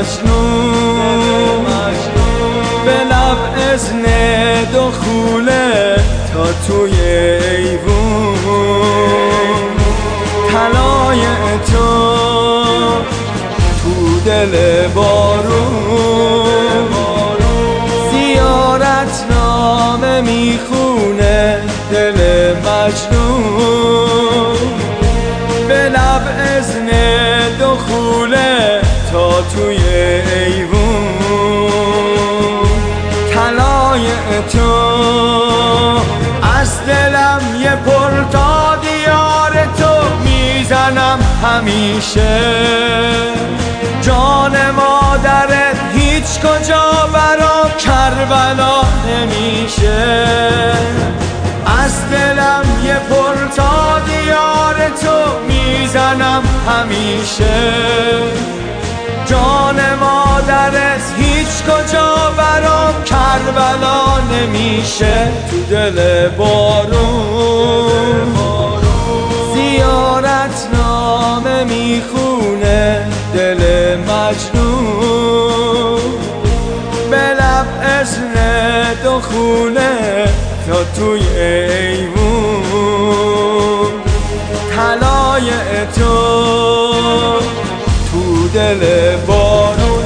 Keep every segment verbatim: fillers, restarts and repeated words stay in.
مجنون به لب اذن دخوله تا توی ایوون طلای تو تو دل بارون زیارت نامه میخونه دل مجنون به لب اذن دخوله تا توی ایوون طلای تو از دلم یه پر تا دیار تو میزنم همیشه جان مادرت هیچ کجا برا کربلا نمیشه از دلم یه پر تا دیار تو میزنم همیشه جان مادرت هیچ کجا برام کربلا نمیشه تو دل بارون زیارت نامه میخونه دل مجنون به لب اذن دخوله تا توی ایوون طلای تو تو دل بارون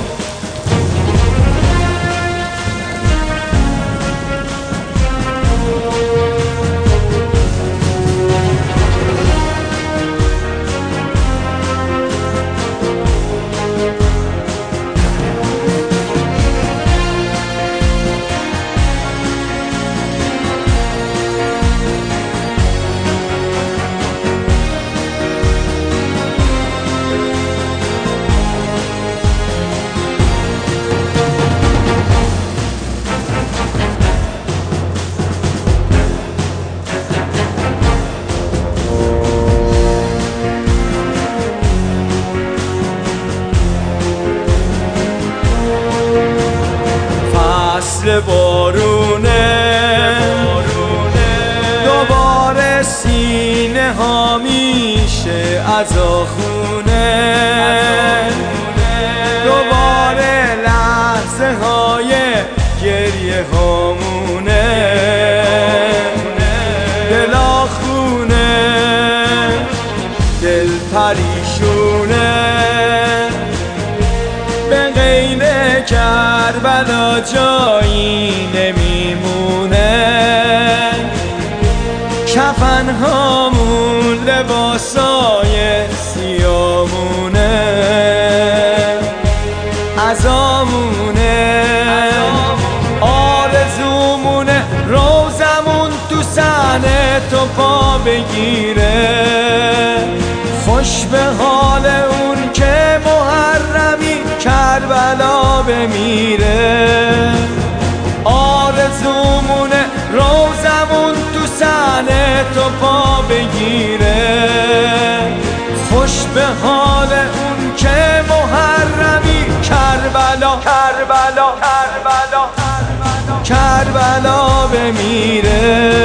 فصل بارونه دوباره سینه ها میشه عزاخونه دوباره لحظه های گریه هامونه دلاخونه دل پریشونه به غیر کربلا جایی نمیمونه کفن هامون لباسای سیامونه عزامونه آرزومونه روزمون تو صحنه تو پا بگیره خوش به حال اون که محرمی کربلا بمیره آرزومونه روزمون تو صحنه تو پا بگیره خوش به حال اون که محرمی کربلا کربلا کربلا کربلا بمیره